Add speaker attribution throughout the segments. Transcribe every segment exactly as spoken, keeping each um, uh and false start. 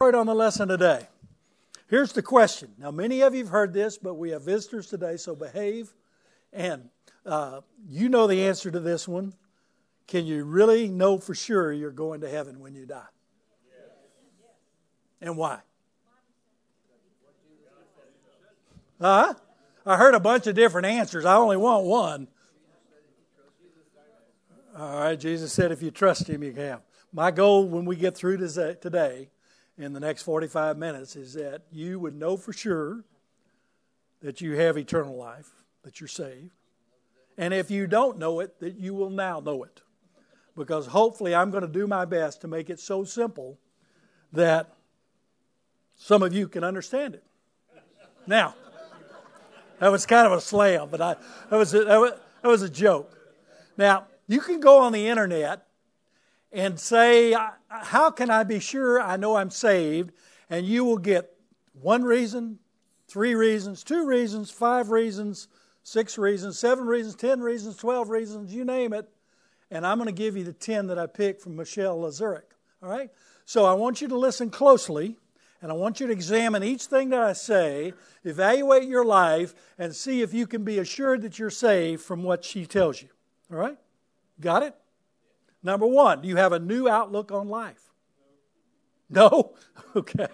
Speaker 1: concentrate on the lesson today. Here's the question. Now, many of you have heard this, but we have visitors today, so behave. And uh, you know the answer to this one. Can you really know for sure you're going to heaven when you die? Yes. And why? Huh? I heard a bunch of different answers. I only want one. All right, Jesus said if you trust Him, you can have. My goal when we get through today, in the next forty-five minutes, is that you would know for sure that you have eternal life, that you're saved. And if you don't know it, that you will now know it. Because hopefully I'm going to do my best to make it so simple that some of you can understand it. Now, that was kind of a slam, but I, that, was a, that, was, that was a joke. Now, you can go on the internet and say, how can I be sure I know I'm saved? And you will get one reason, three reasons, two reasons, five reasons, six reasons, seven reasons, ten reasons, twelve reasons, you name it. And I'm going to give you the ten that I picked from Michelle Lazurick. All right? So I want you to listen closely, and I want you to examine each thing that I say, evaluate your life, and see if you can be assured that you're saved from what she tells you. All right? Got it? Number one, do you have a new outlook on life? No? Okay.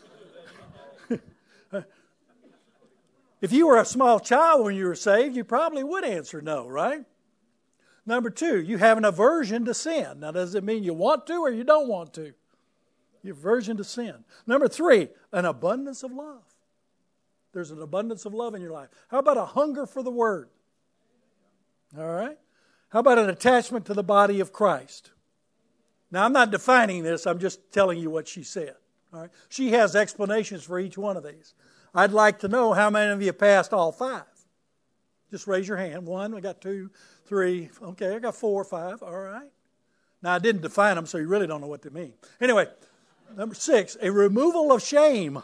Speaker 1: If you were a small child when you were saved, you probably would answer no, right? Number two, you have an aversion to sin. Now, does it mean you want to or you don't want to? Your aversion to sin. Number three, an abundance of love. There's an abundance of love in your life. How about a hunger for the Word? All right? How about an attachment to the body of Christ? Now, I'm not defining this. I'm just telling you what she said. All right? She has explanations for each one of these. I'd like to know how many of you passed all five. Just raise your hand. One, I got two, three. Okay, I got four, five. All right. Now, I didn't define them, so you really don't know what they mean. Anyway, number six, a removal of shame.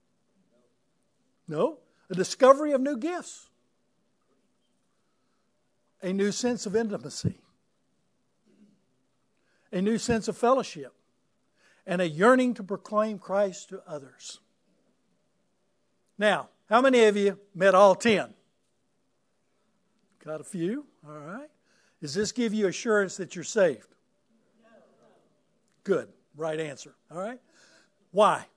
Speaker 1: No. A discovery of new gifts. A new sense of intimacy. A new sense of fellowship. And a yearning to proclaim Christ to others. Now, how many of you met all ten? Got a few? All right. Does this give you assurance that you're saved? Good. Right answer. All right. Why?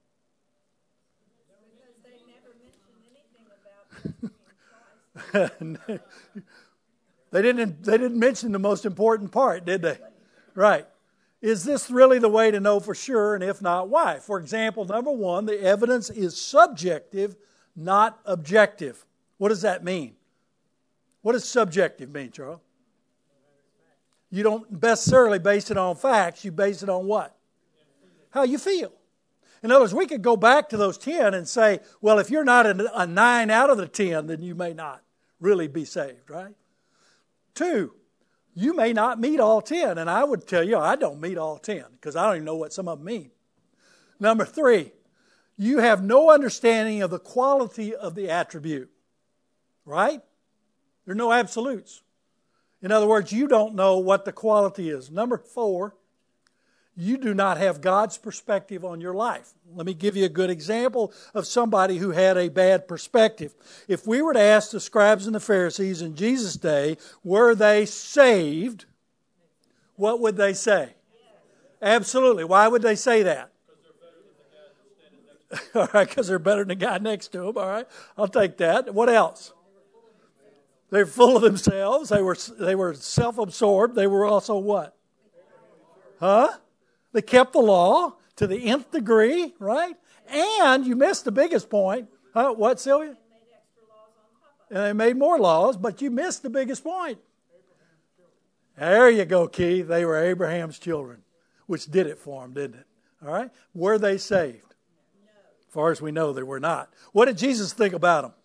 Speaker 2: Because they never mentioned anything about
Speaker 1: They didn't, they didn't mention the most important part, did they? Right. Is this really the way to know for sure? And if not, why? For example, number one, the evidence is subjective, not objective. What does that mean? What does subjective mean, Charles? You don't necessarily base it on facts. You base it on what? How you feel. In other words, we could go back to those ten and say, well, if you're not a, a nine out of the ten, then you may not really be saved, right? Two, you may not meet all ten. And I would tell you, I don't meet all ten because I don't even know what some of them mean. Number three, you have no understanding of the quality of the attribute, right? There are no absolutes. In other words, you don't know what the quality is. Number four, you do not have God's perspective on your life. Let me give you a good example of somebody who had a bad perspective. If we were to ask the scribes and the Pharisees in Jesus' day, were they saved? What would they say? Absolutely. Why would they say that? All right, because they're better than the guy next to them. All right, I'll take that. What else? They're full of themselves. They were they were self-absorbed. They were also what? Huh? They kept the law to the nth degree, right? And you missed the biggest point. Huh? What, Sylvia? And they made more laws, but you missed the biggest point. There you go, Keith. They were Abraham's children, which did it for them, didn't it? All right? Were they saved? As far as we know, they were not. What did Jesus think about them?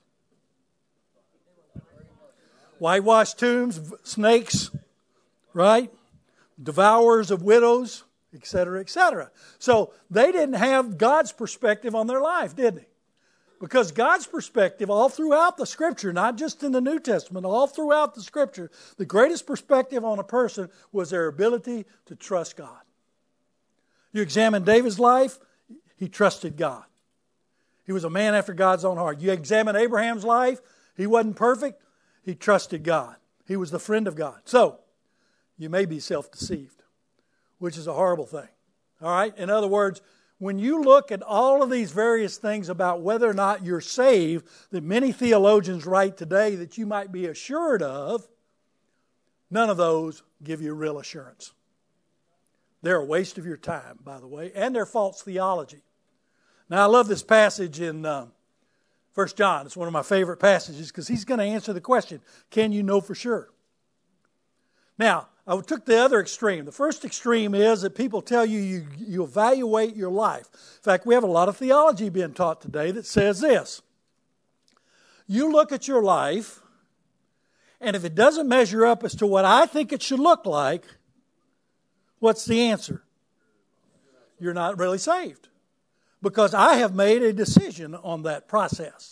Speaker 1: Whitewashed tombs, snakes, right? Devourers of widows, et cetera, et cetera. So they didn't have God's perspective on their life, did they? Because God's perspective all throughout the Scripture, not just in the New Testament, all throughout the Scripture, the greatest perspective on a person was their ability to trust God. You examine David's life, He trusted God. He was a man after God's own heart. You examine Abraham's life, he wasn't perfect. He trusted God. He was the friend of God. So, you may be self-deceived, which is a horrible thing. All right? In other words, when you look at all of these various things about whether or not you're saved, that many theologians write today that you might be assured of, none of those give you real assurance. They're a waste of your time, by the way, and they're false theology. Now, I love this passage in uh, First John. It's one of my favorite passages because he's going to answer the question, can you know for sure? Now, I took the other extreme. The first extreme is that people tell you, you you evaluate your life. In fact, we have a lot of theology being taught today that says this. You look at your life, and if it doesn't measure up as to what I think it should look like, what's the answer? You're not really saved. Because I have made a decision on that process.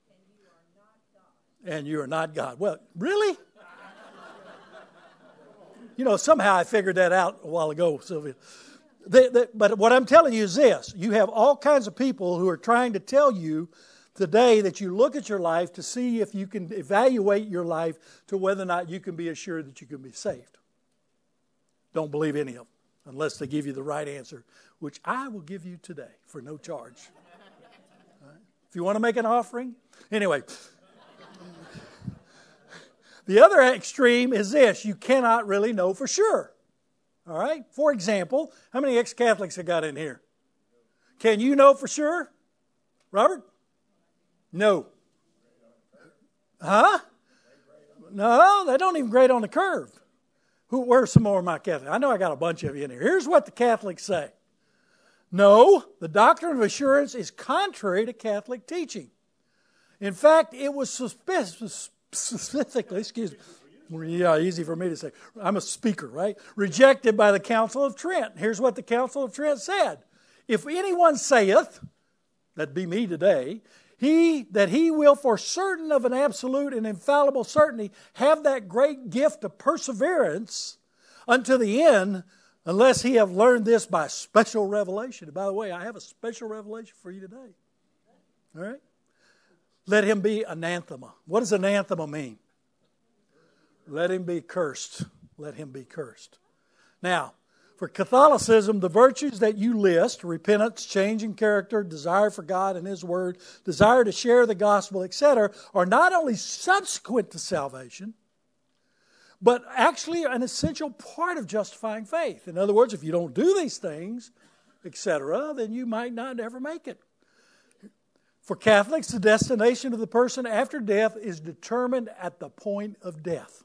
Speaker 1: And you are not God. Well, really? You know, somehow I figured that out a while ago, Sylvia. They, they, but what I'm telling you is this. You have all kinds of people who are trying to tell you today that you look at your life to see if you can evaluate your life to whether or not you can be assured that you can be saved. Don't believe any of them unless they give you the right answer, which I will give you today for no charge. All right? If you want to make an offering. Anyway. The other extreme is this. You cannot really know for sure. All right? For example, how many ex-Catholics have got in here? Can you know for sure? Robert? No. Huh? No, they don't even grade on the curve. Who? Where's some more of my Catholics? I know I got a bunch of you in here. Here's what the Catholics say. No, the doctrine of assurance is contrary to Catholic teaching. In fact, it was suspicious. Specifically, excuse me, yeah, easy for me to say. I'm a speaker, right? Rejected by the Council of Trent. Here's what the Council of Trent said. If anyone saith, that'd be me today, he that he will for certain of an absolute and infallible certainty have that great gift of perseverance unto the end, unless he have learned this by special revelation. And by the way, I have a special revelation for you today. All right? Let him be anathema. What does anathema mean? Let him be cursed. Let him be cursed. Now, for Catholicism, the virtues that you list, repentance, change in character, desire for God and His Word, desire to share the gospel, et cetera, are not only subsequent to salvation, but actually an essential part of justifying faith. In other words, if you don't do these things, et cetera, then you might not ever make it. For Catholics, the destination of the person after death is determined at the point of death.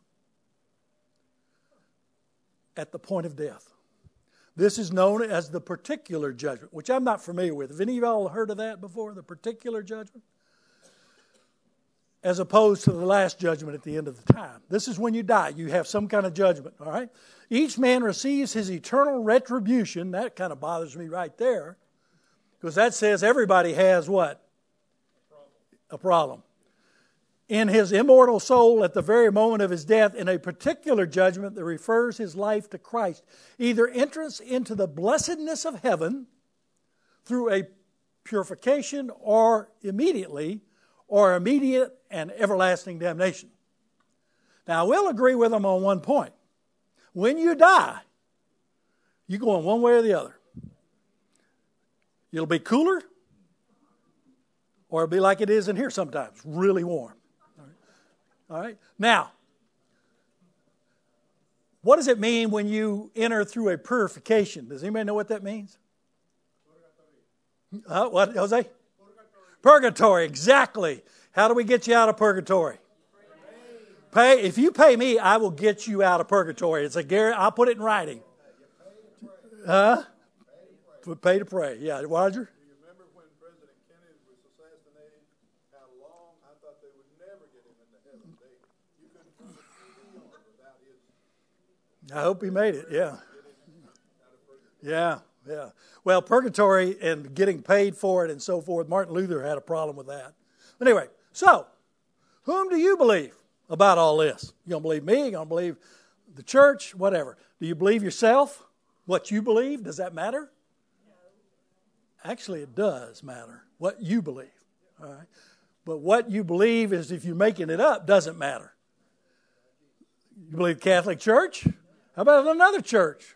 Speaker 1: At the point of death. This is known as the particular judgment, which I'm not familiar with. Have any of y'all heard of that before, the particular judgment? As opposed to the last judgment at the end of the time. This is when you die. You have some kind of judgment, all right? Each man receives his eternal retribution. That kind of bothers me right there. Because that says everybody has what? A problem. In his immortal soul at the very moment of his death in a particular judgment that refers his life to Christ. Either entrance into the blessedness of heaven through a purification or immediately or immediate and everlasting damnation. Now, I will agree with them on one point. When you die, you're going one way or the other. It'll be cooler, or it'll be like it is in here sometimes, really warm. All right. All right. Now, what does it mean when you enter through a purification? Does anybody know what that means? Uh, what, Jose? Purgatory. Purgatory, exactly. How do we get you out of purgatory? Pay. If you pay me, I will get you out of purgatory. It's a guarantee. I'll put it in writing. Huh? Pay to pray. Yeah, Roger?
Speaker 2: Do you remember when President Kennedy was assassinated, how long I thought they would never get him into heaven? They, you couldn't turn the T V on without his...
Speaker 1: I hope he made it, yeah. Yeah, yeah. Well, purgatory and getting paid for it and so forth, Martin Luther had a problem with that. Anyway, so, whom do you believe about all this? You going to believe me? You going to believe the church? Whatever. Do you believe yourself? What you believe? Does that matter? Actually, it does matter what you believe. All right? But what you believe is if you're making it up doesn't matter. You believe Catholic Church? How about another church?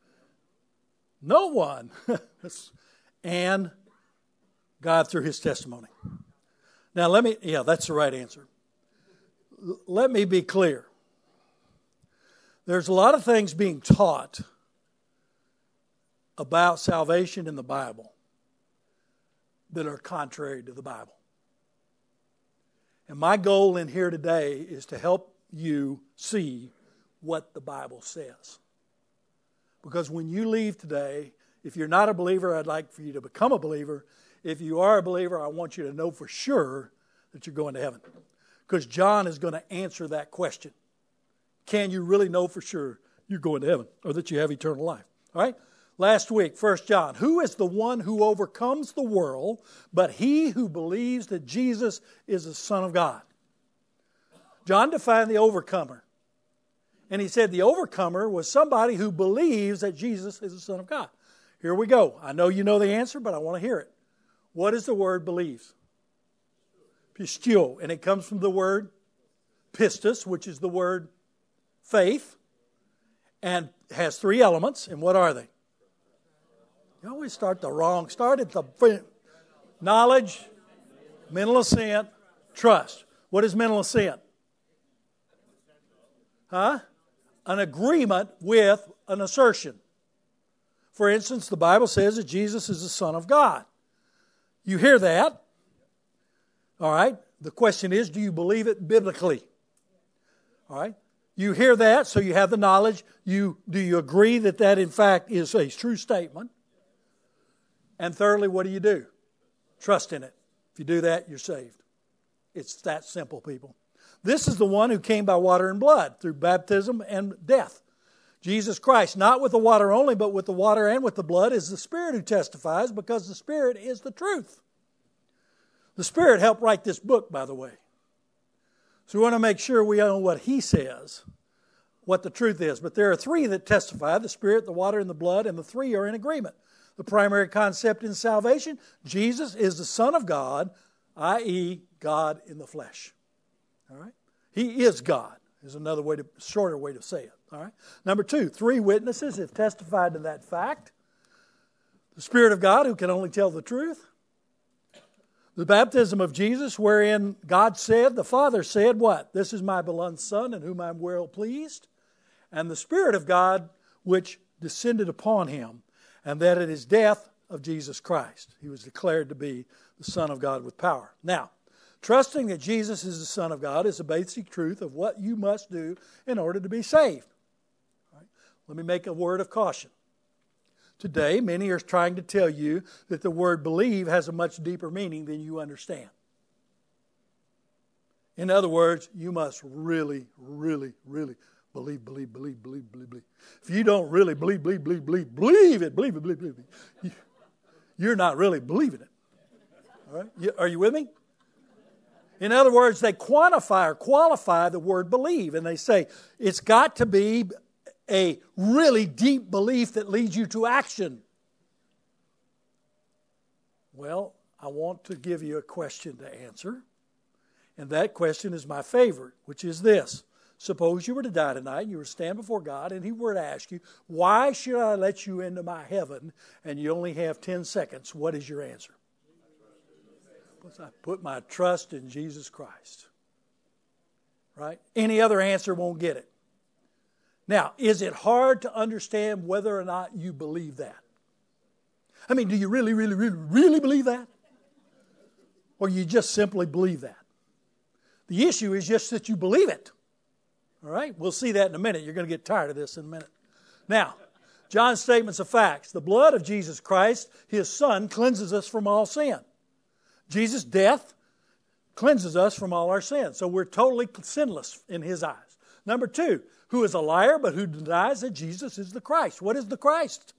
Speaker 1: No one. And God through his testimony. Now let me, yeah, that's the right answer. L- let me be clear. There's a lot of things being taught about salvation in the Bible that are contrary to the Bible. And my goal in here today is to help you see what the Bible says. Because when you leave today, if you're not a believer, I'd like for you to become a believer. If you are a believer, I want you to know for sure that you're going to heaven. Because John is going to answer that question. Can you really know for sure you're going to heaven or that you have eternal life? All right? Last week, First John. Who is the one who overcomes the world but he who believes that Jesus is the Son of God? John defined the overcomer. And he said the overcomer was somebody who believes that Jesus is the Son of God. Here we go. I know you know the answer, but I want to hear it. What is the word believes? Pisteuo. And it comes from the word pistis, which is the word faith, and has three elements. And what are they? You always start the wrong. Start at the knowledge, mental assent, trust. What is mental assent? Huh? An agreement with an assertion. For instance, the Bible says that Jesus is the Son of God. You hear that? All right. The question is, do you believe it biblically? All right. You hear that, so you have the knowledge. You, do you agree that that, in fact, is a true statement? And thirdly, what do you do? Trust in it. If you do that, you're saved. It's that simple, people. This is the one who came by water and blood through baptism and death. Jesus Christ, not with the water only, but with the water and with the blood, is the Spirit who testifies, because the Spirit is the truth. The Spirit helped write this book, by the way. So we want to make sure we know what He says, what the truth is. But there are three that testify, the Spirit, the water, and the blood, and the three are in agreement. The primary concept in salvation, Jesus is the Son of God, that is, God in the flesh. All right? He is God, is another way to, shorter way to say it. All right? Number two, three witnesses have testified to that fact. The Spirit of God, who can only tell the truth. The baptism of Jesus, wherein God said, the Father said what? This is my beloved Son, in whom I am well pleased. And the Spirit of God, which descended upon Him, and that at His death of Jesus Christ, He was declared to be the Son of God with power. Now, trusting that Jesus is the Son of God is the basic truth of what you must do in order to be saved. All right? Let me make a word of caution. Today, many are trying to tell you that the word believe has a much deeper meaning than you understand. In other words, you must really, really, really believe, believe, believe, believe, believe, believe. If you don't really believe, believe, believe, believe, believe it, believe it, believe, believe it, you're not really believing it. All right? Are you with me? In other words, they quantify or qualify the word believe, and they say it's got to be a really deep belief that leads you to action. Well, I want to give you a question to answer, and that question is my favorite, which is this. Suppose you were to die tonight, and you were to stand before God, and He were to ask you, why should I let you into my heaven, and you only have ten seconds. What is your answer? I put my trust in Jesus Christ. Right? Any other answer won't get it. Now, is it hard to understand whether or not you believe that? I mean, do you really, really, really, really believe that? Or you just simply believe that? The issue is just that you believe it. All right? We'll see that in a minute. You're going to get tired of this in a minute. Now, John's statements of facts. The blood of Jesus Christ, His Son, cleanses us from all sin. Jesus' death cleanses us from all our sins. So we're totally sinless in His eyes. Number two, who is a liar but who denies that Jesus is the Christ. What is the Christ?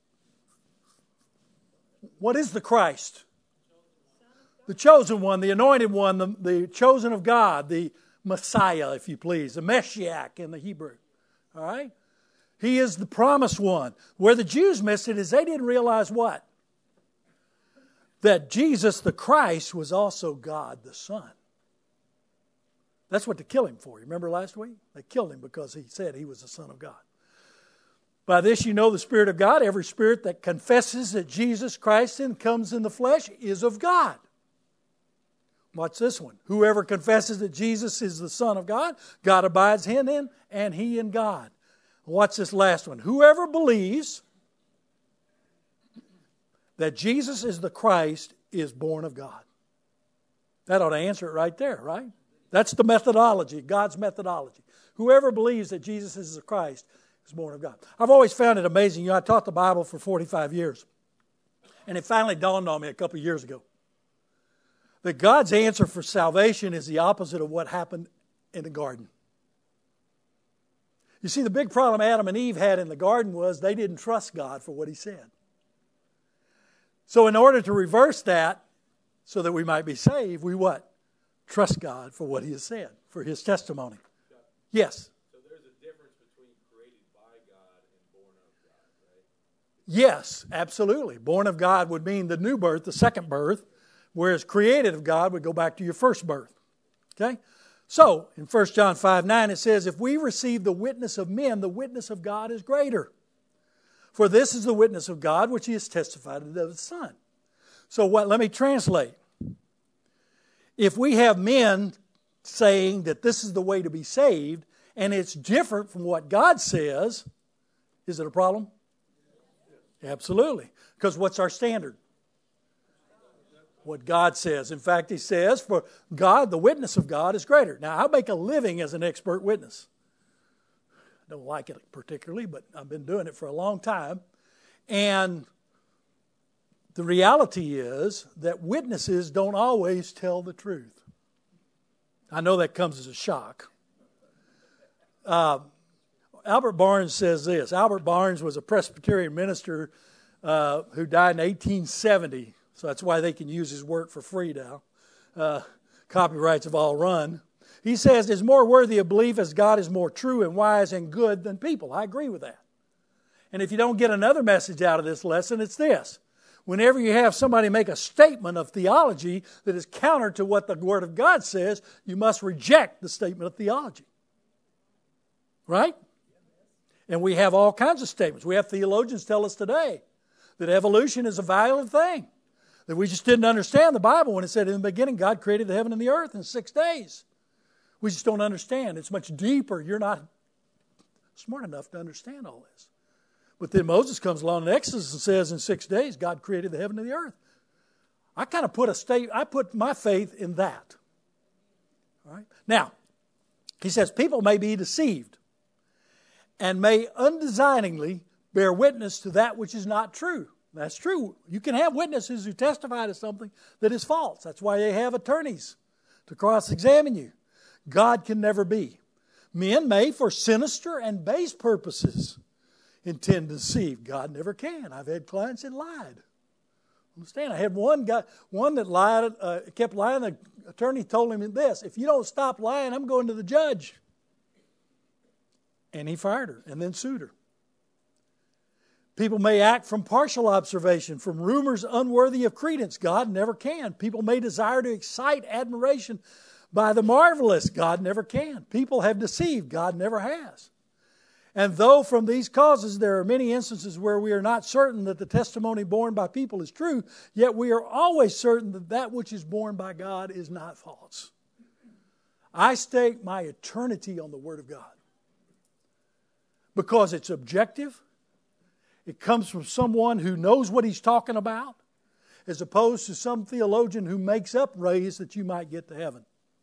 Speaker 1: What is the Christ? The chosen one, the anointed one, the, the chosen of God, the Messiah, if you please, the Meshiach in the Hebrew. All right? He is the promised one. Where the Jews missed it is they didn't realize what? that Jesus the Christ was also God the Son. That's what they killed him for. You remember last week? They killed him because he said he was the Son of God. By this you know the Spirit of God. Every spirit that confesses that Jesus Christ and comes in the flesh is of God. Watch this one. Whoever confesses that Jesus is the Son of God, God abides in him and he in God. Watch this last one. Whoever believes that Jesus is the Christ is born of God. That ought to answer it right there, right? That's the methodology, God's methodology. Whoever believes that Jesus is the Christ is born of God. I've always found it amazing. You know, I taught the Bible for forty-five years. And it finally dawned on me a couple of years ago that God's answer for salvation is the opposite of what happened in the garden. You see, the big problem Adam and Eve had in the garden was they didn't trust God for what he said. So in order to reverse that, so that we might be saved, we what? Trust God for what he has said, for his testimony. Yes?
Speaker 3: So there's a difference between created by God and born of God, right?
Speaker 1: Yes, absolutely. Born of God would mean the new birth, the second birth, whereas created of God would go back to your first birth. Okay? So, in First John five nine it says, if we receive the witness of men, the witness of God is greater. For this is the witness of God which he has testified of the Son. So what? Let me translate. If we have men saying that this is the way to be saved, and it's different from what God says, is it a problem? Absolutely. Because what's our standard? What God says. In fact, he says, for God, the witness of God is greater. Now, I make a living as an expert witness. I don't like it particularly, but I've been doing it for a long time. And the reality is that witnesses don't always tell the truth. I know that comes as a shock. Uh, Albert Barnes says this. Albert Barnes was a Presbyterian minister uh, who died in eighteen seventy. So that's why they can use his work for free now. Uh, copyrights have all run. He says, it's more worthy of belief as God is more true and wise and good than people. I agree with that. And if you don't get another message out of this lesson, it's this. Whenever you have somebody make a statement of theology that is counter to what the Word of God says, you must reject the statement of theology. Right? And we have all kinds of statements. We have theologians tell us today that evolution is a valid thing. That we just didn't understand the Bible when it said in the beginning God created the heaven and the earth in six days. We just don't understand. It's much deeper. You're not smart enough to understand all this. But then Moses comes along in Exodus and says in six days God created the heaven and the earth. I kind of put a state, I put my faith in that. All right? Now, he says people may be deceived and may undesigningly bear witness to that which is not true. That's true. You can have witnesses who testify to something that is false. That's why they have attorneys to cross-examine you. God can never be. Men may, for sinister and base purposes, intend to deceive. God never can. I've had clients that lied. Understand? I had one guy, one that lied, uh, kept lying. The attorney told him this: if you don't stop lying, I'm going to the judge. And he fired her and then sued her. People may act from partial observation, from rumors unworthy of credence. God never can. People may desire to excite admiration by the marvelous. God never can. People have deceived. God never has. And though from these causes there are many instances where we are not certain that the testimony borne by people is true, yet we are always certain that that which is borne by God is not false. I stake my eternity on the Word of God because it's objective. It comes from someone who knows what he's talking about, as opposed to some theologian who makes up ways that you might get to heaven.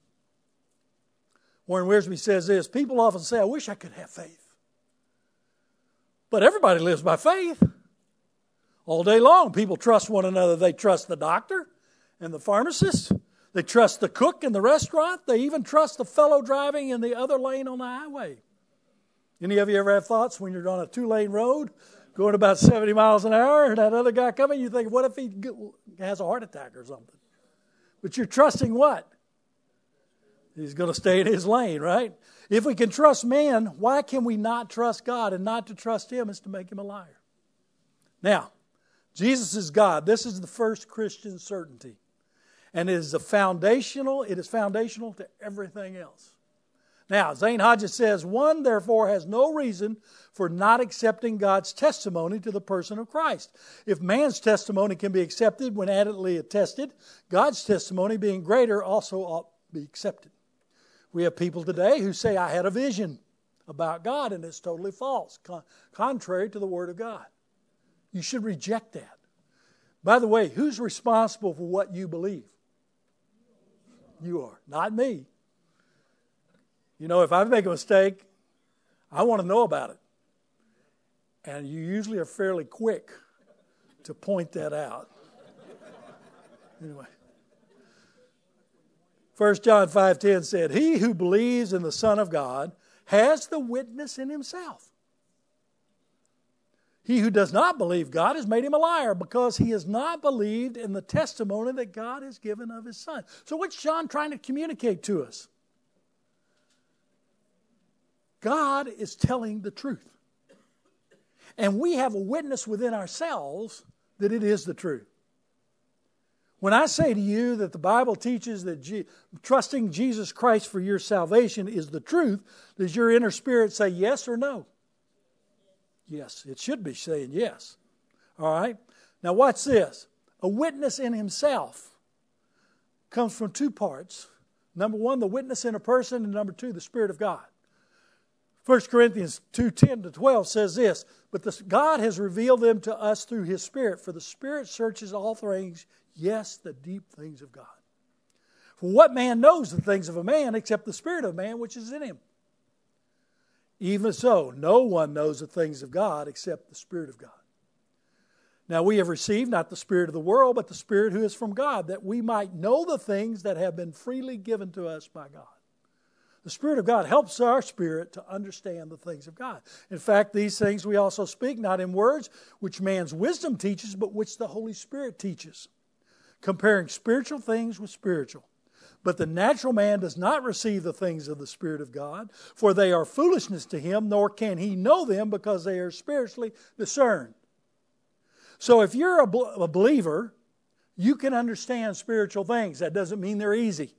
Speaker 1: Warren Wiersbe says this: people often say, I wish I could have faith. But everybody lives by faith. All day long, people trust one another. They trust the doctor and the pharmacist. They trust the cook in the restaurant. They even trust the fellow driving in the other lane on the highway. Any of you ever have thoughts when you're on a two-lane road, going about seventy miles an hour, and that other guy coming, you think, what if he has a heart attack or something? But you're trusting what? He's going to stay in his lane, right? If we can trust man, why can we not trust God? And not to trust him is to make him a liar. Now, Jesus is God. This is the first Christian certainty. And it is a foundational, it is foundational to everything else. Now, Zane Hodges says, one therefore has no reason for not accepting God's testimony to the person of Christ. If man's testimony can be accepted when adequately attested, God's testimony, being greater, also ought to be accepted. We have people today who say, I had a vision about God, and it's totally false, con- contrary to the Word of God. You should reject that. By the way, who's responsible for what you believe? You are, not me. You know, if I make a mistake, I want to know about it. And you usually are fairly quick to point that out. Anyway. First John five ten said, he who believes in the Son of God has the witness in himself. He who does not believe God has made him a liar, because he has not believed in the testimony that God has given of his Son. So what's John trying to communicate to us? God is telling the truth. And we have a witness within ourselves that it is the truth. When I say to you that the Bible teaches that G- trusting Jesus Christ for your salvation is the truth, does your inner spirit say yes or no? Yes, it should be saying yes. All right? Now watch this. A witness in himself comes from two parts. Number one, the witness in a person, and number two, the Spirit of God. First Corinthians two ten to twelve says this, but this, God has revealed them to us through His Spirit, for the Spirit searches all things, yes, the deep things of God. For what man knows the things of a man except the Spirit of man which is in him? Even so, no one knows the things of God except the Spirit of God. Now we have received not the spirit of the world, but the Spirit who is from God, that we might know the things that have been freely given to us by God. The Spirit of God helps our spirit to understand the things of God. In fact, these things we also speak, not in words which man's wisdom teaches, but which the Holy Spirit teaches, comparing spiritual things with spiritual. But the natural man does not receive the things of the Spirit of God, for they are foolishness to him, nor can he know them, because they are spiritually discerned. So if you're a, a believer, you can understand spiritual things. That doesn't mean they're easy.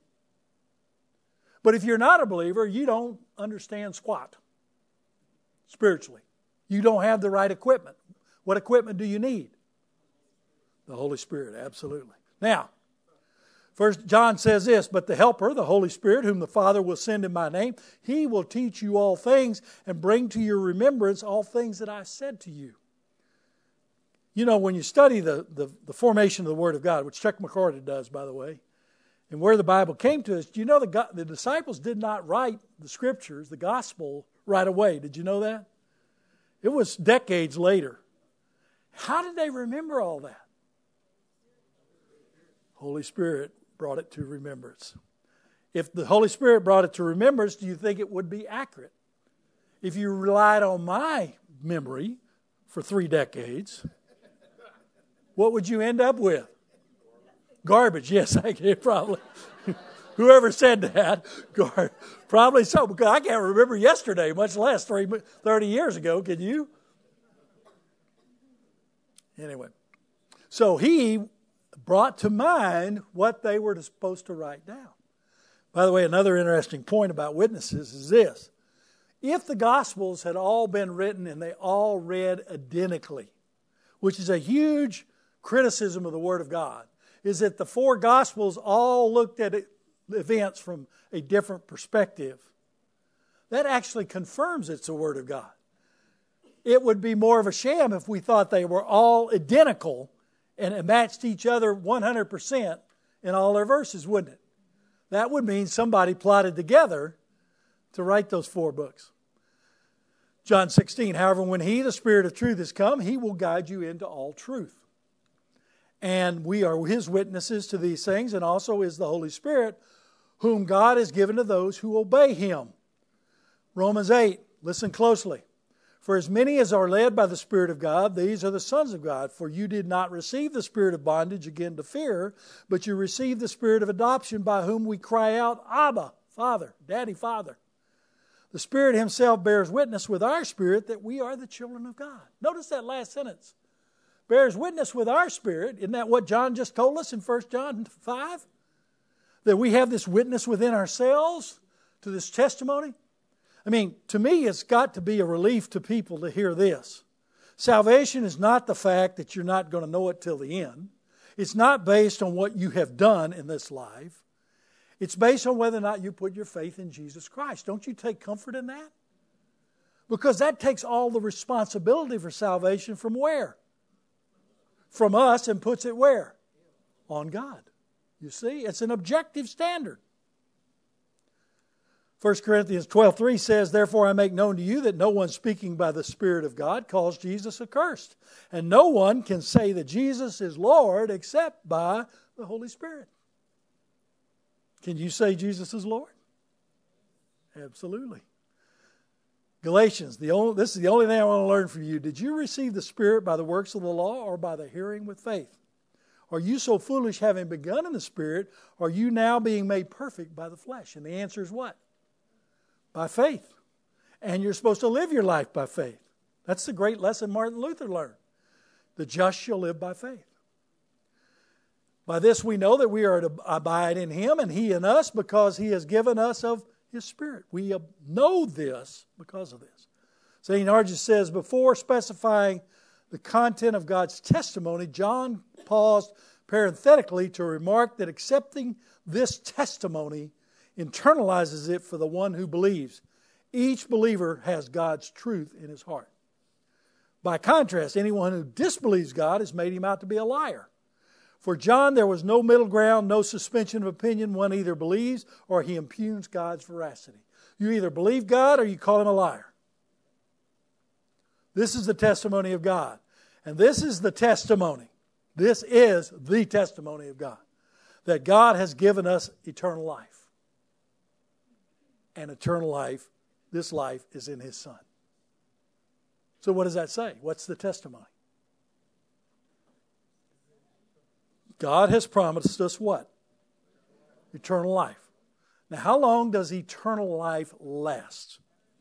Speaker 1: But if you're not a believer, you don't understand squat spiritually. You don't have the right equipment. What equipment do you need? The Holy Spirit, absolutely. Now, First John says this, but the Helper, the Holy Spirit, whom the Father will send in my name, He will teach you all things and bring to your remembrance all things that I said to you. You know, when you study the, the, the formation of the Word of God, which Chuck McCordy does, by the way, and where the Bible came to us, do you know the, the disciples did not write the Scriptures, the Gospel, right away? Did you know that? It was decades later. How did they remember all that? Holy Spirit brought it to remembrance. If the Holy Spirit brought it to remembrance, do you think it would be accurate? If you relied on my memory for three decades, what would you end up with? Garbage, yes, I can probably. Whoever said that, gar- probably so, because I can't remember yesterday, much less thirty years ago. Can you? Anyway, so he brought to mind what they were supposed to write down. By the way, another interesting point about witnesses is this. If the Gospels had all been written and they all read identically, which is a huge criticism of the Word of God, is that the four Gospels all looked at events from a different perspective. That actually confirms it's the Word of God. It would be more of a sham if we thought they were all identical and it matched each other one hundred percent in all their verses, wouldn't it? That would mean somebody plotted together to write those four books. John sixteen, however, when He, the Spirit of truth, has come, He will guide you into all truth. And we are His witnesses to these things, and also is the Holy Spirit, whom God has given to those who obey Him. Romans eight, listen closely. For as many as are led by the Spirit of God, these are the sons of God. For you did not receive the spirit of bondage again to fear, but you received the Spirit of adoption, by whom we cry out, Abba, Father, Daddy, Father. The Spirit Himself bears witness with our spirit that we are the children of God. Notice that last sentence. bears witness with our spirit. Isn't that what John just told us in First John five? That we have this witness within ourselves to this testimony? I mean, to me, it's got to be a relief to people to hear this. Salvation is not the fact that you're not going to know it till the end. It's not based on what you have done in this life. It's based on whether or not you put your faith in Jesus Christ. Don't you take comfort in that? Because that takes all the responsibility for salvation from where? From us, and puts it where? On God. You see, it's an objective standard. First Corinthians twelve three says, "Therefore I make known to you that no one speaking by the Spirit of God calls Jesus accursed. And no one can say that Jesus is Lord except by the Holy Spirit." Can you say Jesus is Lord? Absolutely. Galatians, the only, this is the only thing I want to learn from you. Did you receive the Spirit by the works of the law or by the hearing with faith? Are you so foolish, having begun in the Spirit, are you now being made perfect by the flesh? And the answer is what? By faith. And you're supposed to live your life by faith. That's the great lesson Martin Luther learned. The just shall live by faith. By this we know that we are to abide in Him and He in us, because He has given us of His Spirit. We know this because of this. Saint Argus says, before specifying the content of God's testimony, John paused parenthetically to remark that accepting this testimony internalizes it for the one who believes. Each believer has God's truth in his heart. By contrast, anyone who disbelieves God has made him out to be a liar. For John, there was no middle ground, no suspension of opinion. One either believes or he impugns God's veracity. You either believe God or you call Him a liar. This is the testimony of God. And this is the testimony. This is the testimony of God. That God has given us eternal life. And eternal life, this life, is in His Son. So what does that say? What's the testimony? God has promised us what? Eternal life. Now, how long does eternal life last?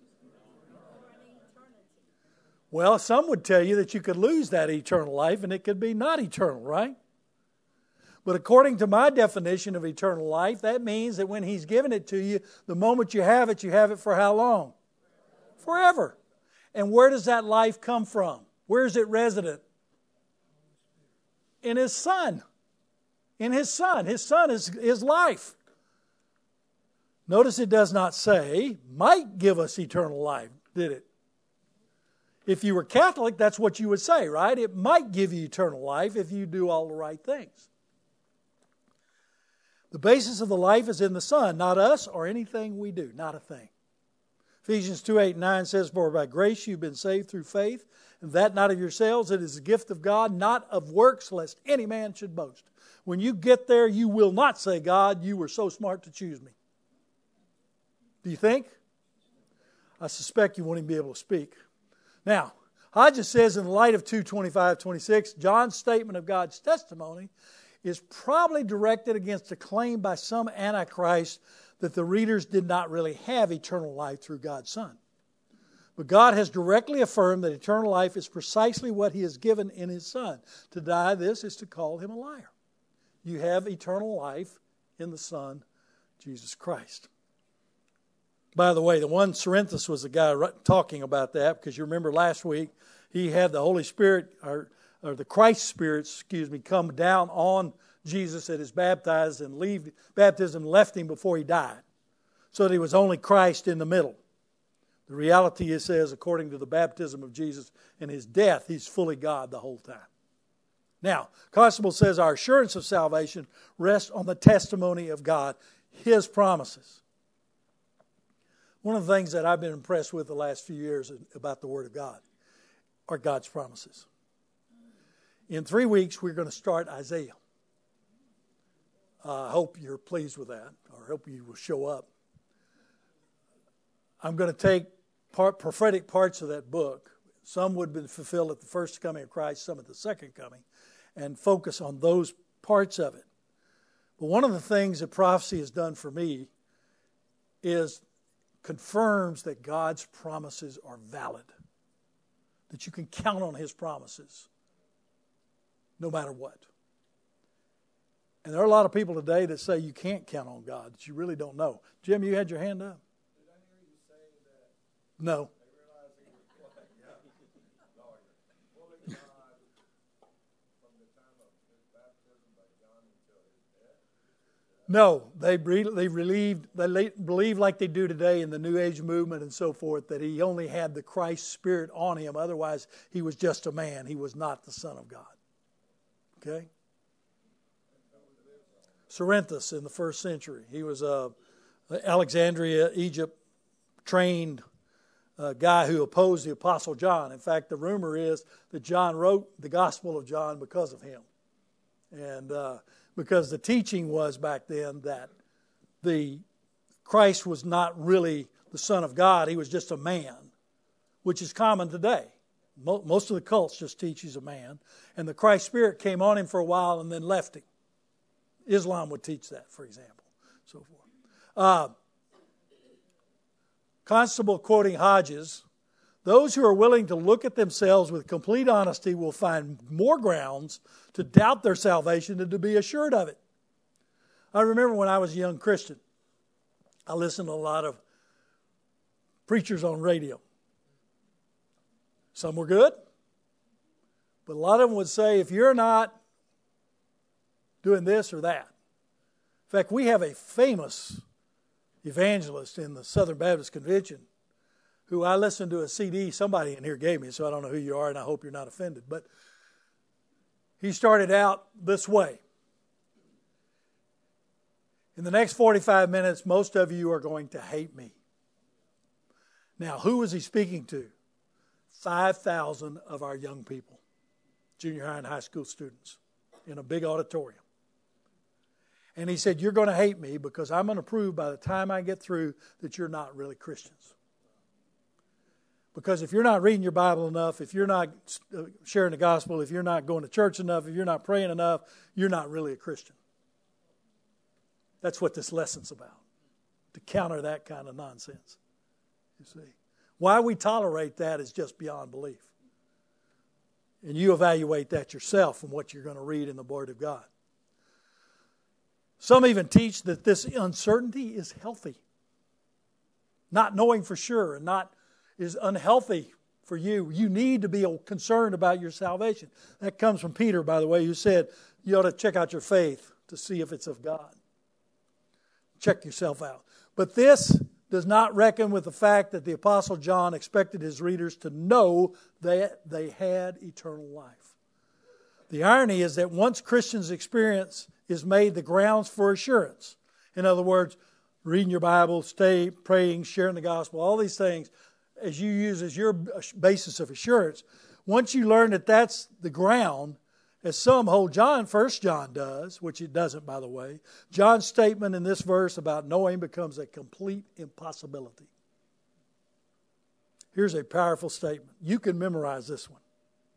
Speaker 1: Well, some would tell you that you could lose that eternal life and it could be not eternal, right? But according to my definition of eternal life, that means that when He's given it to you, the moment you have it, you have it for how long? Forever. And where does that life come from? Where is it resident? In His Son. In His Son. His Son is His life. Notice it does not say, might give us eternal life, did it? If you were Catholic, that's what you would say, right? It might give you eternal life if you do all the right things. The basis of the life is in the Son, not us or anything we do, not a thing. Ephesians two, eight, nine says, for by grace you've been saved through faith, and that not of yourselves, it is a gift of God, not of works, lest any man should boast. When you get there, you will not say, God, you were so smart to choose me. Do you think? I suspect you won't even be able to speak. Now, Hodges says in the light of two twenty-five, twenty-six, John's statement of God's testimony is probably directed against a claim by some antichrist that the readers did not really have eternal life through God's Son. But God has directly affirmed that eternal life is precisely what He has given in His Son. To deny this is to call Him a liar. You have eternal life in the Son, Jesus Christ. By the way, the one Cerinthus was the guy talking about that, because you remember last week he had the Holy Spirit, or, or the Christ Spirit, excuse me, come down on Jesus at His baptized and leave baptism, left Him before He died, so that He was only Christ in the middle. The reality, it says, according to the baptism of Jesus and His death, He's fully God the whole time. Now, Constable says our assurance of salvation rests on the testimony of God, His promises. One of the things that I've been impressed with the last few years about the Word of God are God's promises. In three weeks, we're going to start Isaiah. Uh, I hope you're pleased with that, or I hope you will show up. I'm going to take part, prophetic parts of that book. Some would be fulfilled at the first coming of Christ, some at the second coming, and focus on those parts of it. But one of the things that prophecy has done for me is confirms that God's promises are valid, that you can count on His promises. no matter what. And there are a lot of people today that say you can't count on God, that you really don't know. Jim, you had your hand up?
Speaker 2: Did I hear you say that
Speaker 1: No.
Speaker 2: they realized he was black? Yeah. Fully God from the time of his baptism by John until his death?
Speaker 1: No, they re- they relieved, they la- believe like they do today in the New Age movement and so forth, that he only had the Christ Spirit on him. Otherwise, he was just a man. He was not the Son of God. Okay? Cerinthus in the first century. He was a Alexandria, Egypt trained uh, guy who opposed the Apostle John. In fact, the rumor is that John wrote the Gospel of John because of him. And uh, because the teaching was back then that the Christ was not really the Son of God, he was just a man, which is common today. Mo- most of the cults just teach he's a man. And the Christ Spirit came on him for a while and then left him. Islam would teach that, for example, so forth. Uh, Constable quoting Hodges, those who are willing to look at themselves with complete honesty will find more grounds to doubt their salvation than to be assured of it. I remember when I was a young Christian, I listened to a lot of preachers on radio. Some were good, but a lot of them would say, if you're not doing this or that. In fact, we have a famous evangelist in the Southern Baptist Convention who I listened to a C D somebody in here gave me, so I don't know who you are and I hope you're not offended. But he started out this way. In the next forty-five minutes, most of you are going to hate me. Now, who was he speaking to? five thousand of our young people, junior high and high school students, in a big auditorium. And he said, you're going to hate me because I'm going to prove by the time I get through that you're not really Christians. Because if you're not reading your Bible enough, if you're not sharing the gospel, if you're not going to church enough, if you're not praying enough, you're not really a Christian. That's what this lesson's about, to counter that kind of nonsense. You see, why we tolerate that is just beyond belief. And you evaluate that yourself from what you're going to read in the Word of God. Some even teach that this uncertainty is healthy. Not knowing for sure and not is unhealthy for you. You need to be concerned about your salvation. That comes from Peter, by the way, who said you ought to check out your faith to see if it's of God. Check yourself out. But this does not reckon with the fact that the Apostle John expected his readers to know that they had eternal life. The irony is that once Christians' experience is made the grounds for assurance, in other words, reading your Bible, stay praying, sharing the gospel, all these things, as you use as your basis of assurance, once you learn that that's the ground, as some hold John, First John does, which it doesn't, by the way, John's statement in this verse about knowing becomes a complete impossibility. Here's a powerful statement. You can memorize this one.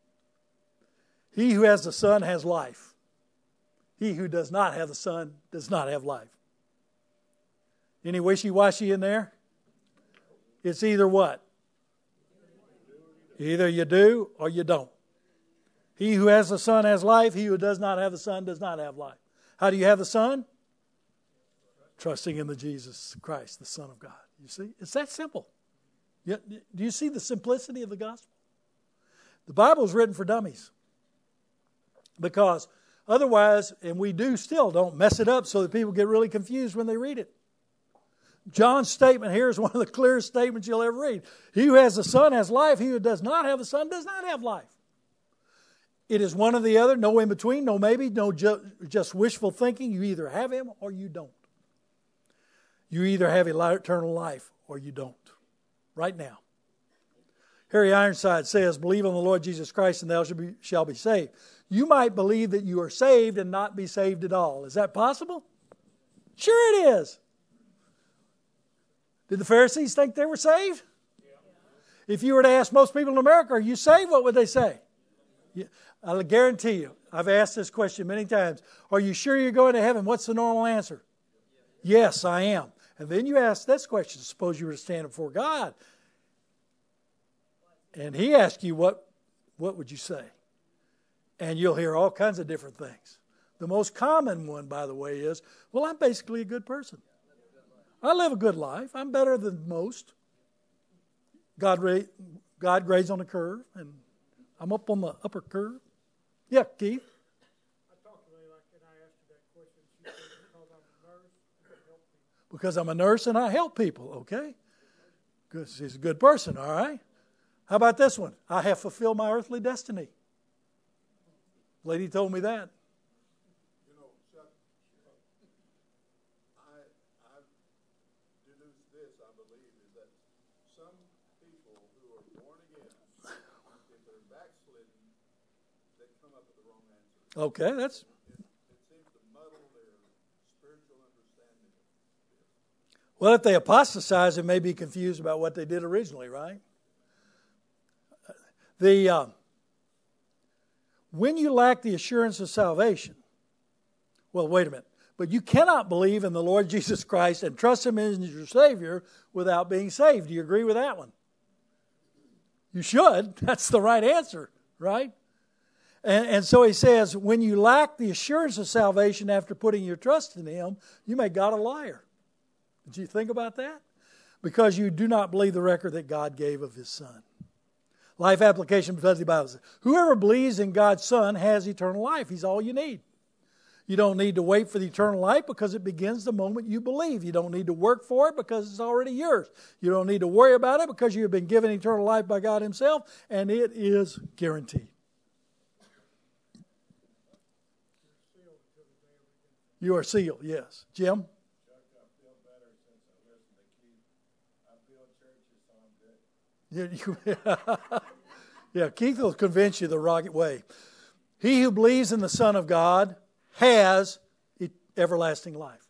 Speaker 1: He who has the Son has life. He who does not have the Son does not have life. Any wishy-washy in there? It's either what? Either you do or you don't. He who has the Son has life. He who does not have the Son does not have life. How do you have the Son? Trusting in the Jesus Christ, the Son of God. You see? It's that simple. Do you see the simplicity of the gospel? The Bible is written for dummies. Because otherwise, and we do still, don't mess it up so that people get really confused when they read it. John's statement here is one of the clearest statements you'll ever read. He who has the Son has life. He who does not have the Son does not have life. It is one or the other, no in between, no maybe, no ju- just wishful thinking. You either have Him or you don't. You either have eternal life or you don't. Right now. Harry Ironside says, believe on the Lord Jesus Christ and thou shall be, shall be saved. You might believe that you are saved and not be saved at all. Is that possible? Sure it is. Did the Pharisees think they were saved? Yeah. If you were to ask most people in America, are you saved? What would they say? Yeah. I'll guarantee you, I've asked this question many times. Are you sure you're going to heaven? What's the normal answer? Yes, I am. And then you ask this question. Suppose you were to stand before God. And He asked you, what, what would you say? And you'll hear all kinds of different things. The most common one, by the way, is, well, I'm basically a good person. I live a good life. I'm better than most. God, ra- God grades on the curve, and I'm up on the upper curve. Yeah, Keith?
Speaker 4: I talked to Leila and I asked her that question. She said, because I'm a nurse and I help people.
Speaker 1: Because I'm a nurse and I help people, okay? Because she's a good person, all right? How about this one? I have fulfilled my earthly destiny. Lady told me that.
Speaker 2: You know, Chuck, I, I've deduced this, I believe, is that some people who are born again, if they're backslidden, they come up with the wrong answer.
Speaker 1: Okay, that's...
Speaker 2: It, it seems to muddle their spiritual understanding of this.
Speaker 1: Well, if they apostatize, they may be confused about what they did originally, right? The uh, when you lack the assurance of salvation, well, wait a minute. But you cannot believe in the Lord Jesus Christ and trust Him as your Savior without being saved. Do you agree with that one? You should. That's the right answer, right? And, and so he says, when you lack the assurance of salvation after putting your trust in Him, you make God a liar. Did you think about that? Because you do not believe the record that God gave of His Son. Life application because the Bible says, whoever believes in God's Son has eternal life. He's all you need. You don't need to wait for the eternal life because it begins the moment you believe. You don't need to work for it because it's already yours. You don't need to worry about it because you have been given eternal life by God Himself, and it is guaranteed. You are sealed, yes. Jim? Yeah, you, yeah, Keith will convince you the right way. He who believes in the Son of God has everlasting life.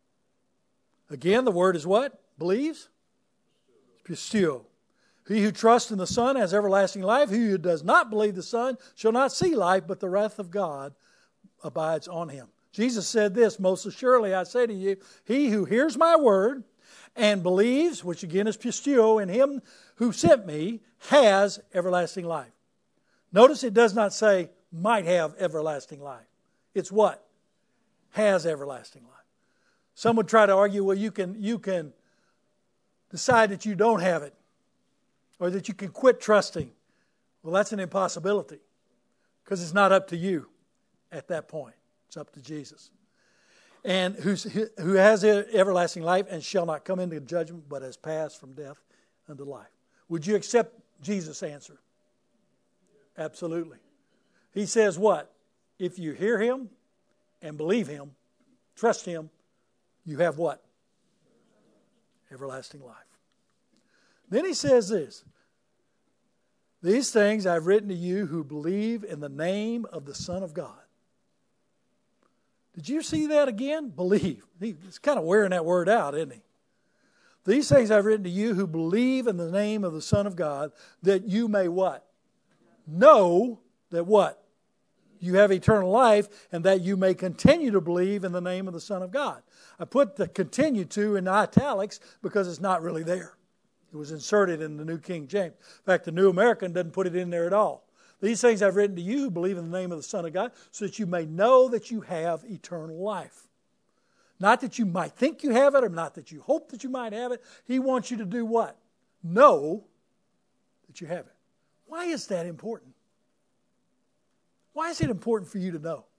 Speaker 1: Again, the word is what? Believes? Pisteuo. He who trusts in the Son has everlasting life. He who does not believe the Son shall not see life, but the wrath of God abides on him. Jesus said this, most assuredly I say to you, he who hears my word and believes, which again is pisteuo, in Him who sent me, has everlasting life. Notice it does not say might have everlasting life. It's what? Has everlasting life. Some would try to argue, well, you can, you can decide that you don't have it, or that you can quit trusting. Well, that's an impossibility, because it's not up to you at that point. It's up to Jesus. And who's, who has everlasting life and shall not come into judgment, but has passed from death unto life. Would you accept Jesus' answer? Absolutely. He says what? If you hear Him and believe Him, trust Him, you have what? Everlasting life. Then he says this, these things I've written to you who believe in the name of the Son of God. Did you see that again? Believe. He's kind of wearing that word out, isn't he? These things I've written to you who believe in the name of the Son of God, that you may what? Know that what? You have eternal life, and that you may continue to believe in the name of the Son of God. I put the continue to in italics because it's not really there. It was inserted in the New King James. In fact, the New American doesn't put it in there at all. These things I've written to you who believe in the name of the Son of God, so that you may know that you have eternal life. Not that you might think you have it, or not that you hope that you might have it. He wants you to do what? Know that you have it. Why is that important? Why is it important for you to know?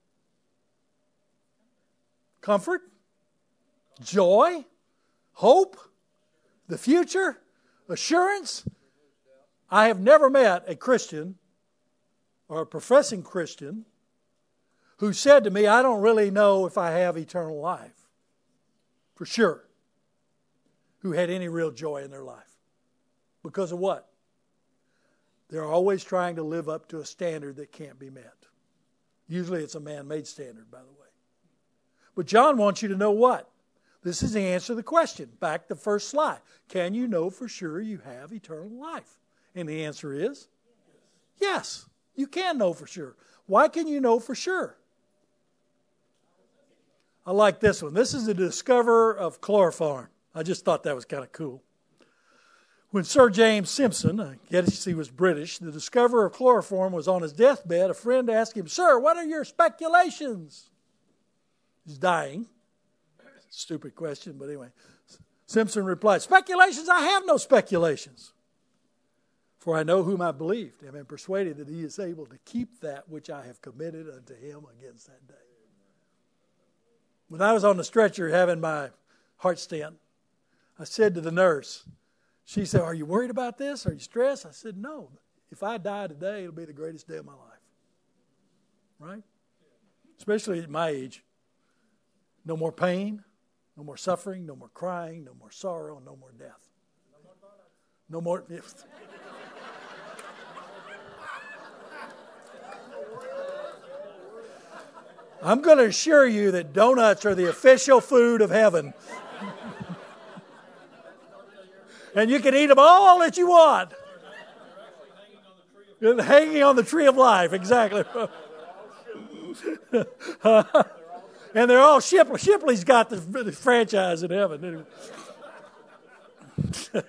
Speaker 1: Comfort? Joy? Hope? The future? Assurance? I have never met a Christian or a professing Christian who said to me, I don't really know if I have eternal life. For sure. Who had any real joy in their life. Because of what? They're always trying to live up to a standard that can't be met. Usually it's a man-made standard, by the way. But John wants you to know what? This is the answer to the question. Back to the first slide. Can you know for sure you have eternal life? And the answer is yes. You can know for sure. Why can you know for sure? I like this one. This is the discoverer of chloroform. I just thought that was kind of cool. When Sir James Simpson, I guess he was British, the discoverer of chloroform, was on his deathbed, a friend asked him, "Sir, what are your speculations?" He's dying. Stupid question, but anyway. Simpson replied, "Speculations? I have no speculations. For I know whom I believed, and am persuaded that he is able to keep that which I have committed unto him against that day." When I was on the stretcher having my heart stent, I said to the nurse, she said, "Are you worried about this? Are you stressed?" I said, "No. If I die today, it'll be the greatest day of my life." Right? Especially at my age. No more pain, no more suffering, no more crying, no more sorrow, no more death. No more... I'm going to assure you that donuts are the official food of heaven. And you can eat them all that you want. They're hanging on the tree of life, exactly. And they're all Shipley. Shipley's got the, the franchise in heaven. Anyway.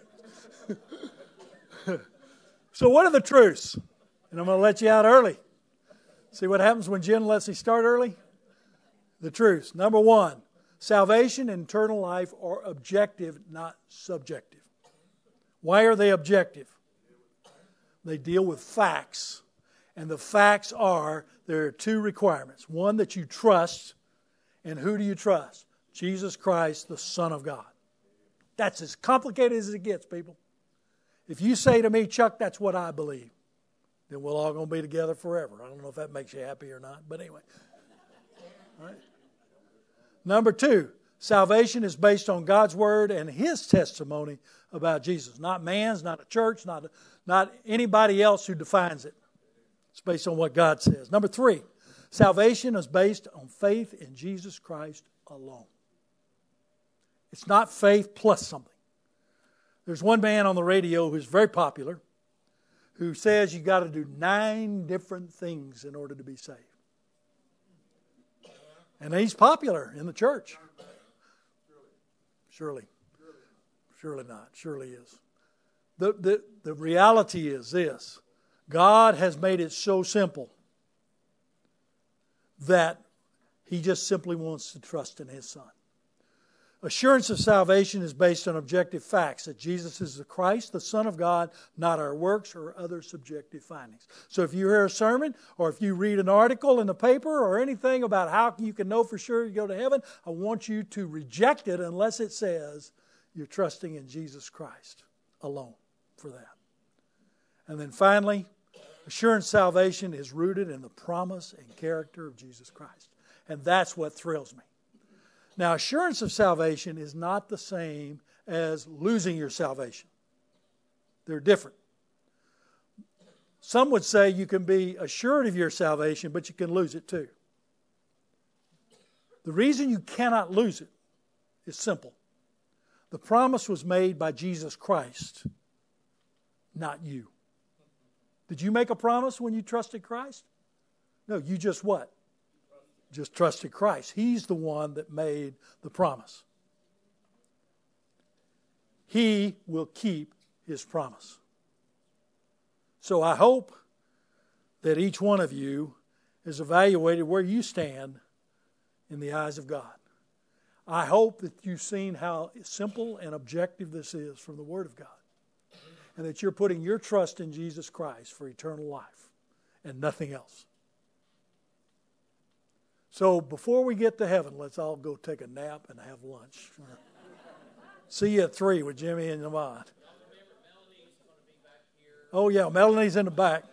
Speaker 1: So what are the truths? And I'm going to let you out early. See what happens when Jen lets you start early? The truths. Number one, salvation and eternal life are objective, not subjective. Why are they objective? They deal with facts. And the facts are, there are two requirements. One, that you trust. And who do you trust? Jesus Christ, the Son of God. That's as complicated as it gets, people. If you say to me, "Chuck, that's what I believe," then we're all going to be together forever. I don't know if that makes you happy or not, but anyway. All right. Number two, salvation is based on God's Word and His testimony about Jesus. Not man's, not a church, not, not anybody else who defines it. It's based on what God says. Number three, salvation is based on faith in Jesus Christ alone. It's not faith plus something. There's one man on the radio who's very popular who says you've got to do nine different things in order to be saved. And he's popular in the church. Surely. Surely not. Surely is. The, the, the reality is this. God has made it so simple that He just simply wants to trust in His Son. Assurance of salvation is based on objective facts that Jesus is the Christ, the Son of God, not our works or other subjective findings. So if you hear a sermon or if you read an article in the paper or anything about how you can know for sure you go to heaven, I want you to reject it unless it says you're trusting in Jesus Christ alone for that. And then finally, assurance salvation is rooted in the promise and character of Jesus Christ. And that's what thrills me. Now, assurance of salvation is not the same as losing your salvation. They're different. Some would say you can be assured of your salvation, but you can lose it too. The reason you cannot lose it is simple. The promise was made by Jesus Christ, not you. Did you make a promise when you trusted Christ? No, you just what? Just trusted Christ. He's the one that made the promise. He will keep His promise. So I hope that each one of you has evaluated where you stand in the eyes of God. I hope that you've seen how simple and objective this is from the Word of God. And that you're putting your trust in Jesus Christ for eternal life and nothing else. So before we get to heaven, let's all go take a nap and have lunch. See you at three with Jimmy and Lamont. Oh yeah, Melanie's in the back.